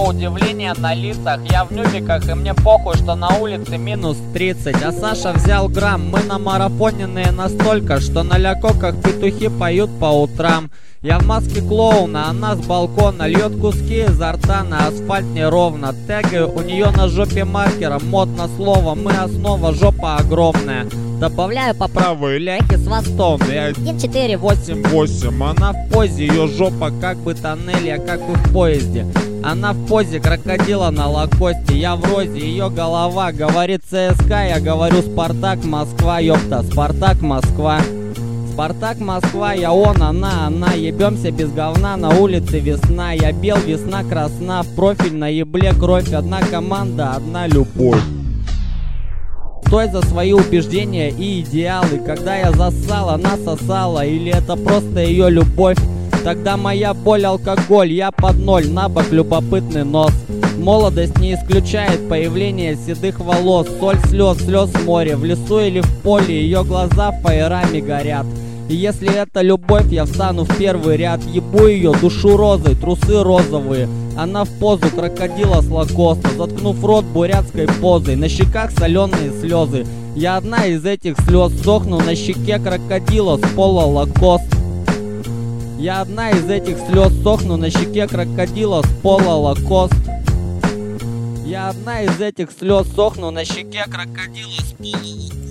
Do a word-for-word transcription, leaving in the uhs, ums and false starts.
удивление на лицах. Я в нюбиках, и мне похуй, что на улице минус тридцать. А Саша взял грамм. Мы намарафоненные настолько, что на лякоках петухи поют по утрам. Я в маске клоуна, она с балкона льет куски изо рта на асфальт неровно. Тегаю у нее на жопе маркером, модно слово, мы основа, жопа огромная. Добавляю по правой ляхи с востон. один четыре восемь восемь. Она в позе, ее жопа как бы тоннель, я как бы в поезде. Она в позе крокодила на лакосте. Я в розе, ее голова говорит ЦСКА, я говорю Спартак Москва, ёпта, Спартак Москва. Спартак Москва, я он, она, она. Ебемся без говна, на улице весна. Я бел, весна красна, в профиль на ебле кровь. Одна команда, одна любовь. Стой за свои убеждения и идеалы. Когда я засал, она сосала. Или это просто ее любовь? Тогда моя боль алкоголь, я под ноль, на бок любопытный нос. Молодость не исключает появление седых волос. Соль слез, слез море, в лесу или в поле. Ее глаза фаерами горят. И если это любовь, я встану в первый ряд. Ебу ее душу розой, трусы розовые. Она в позу крокодила с лакоста, заткнув рот бурятской позой. На щеках соленые слезы. Я одна из этих слез, сохну на щеке крокодила с пола лакост. Я одна из этих слез, сохну на щеке крокодила с пола лакост. Я одна из этих слез, сохну на щеке крокодила с пола лакост.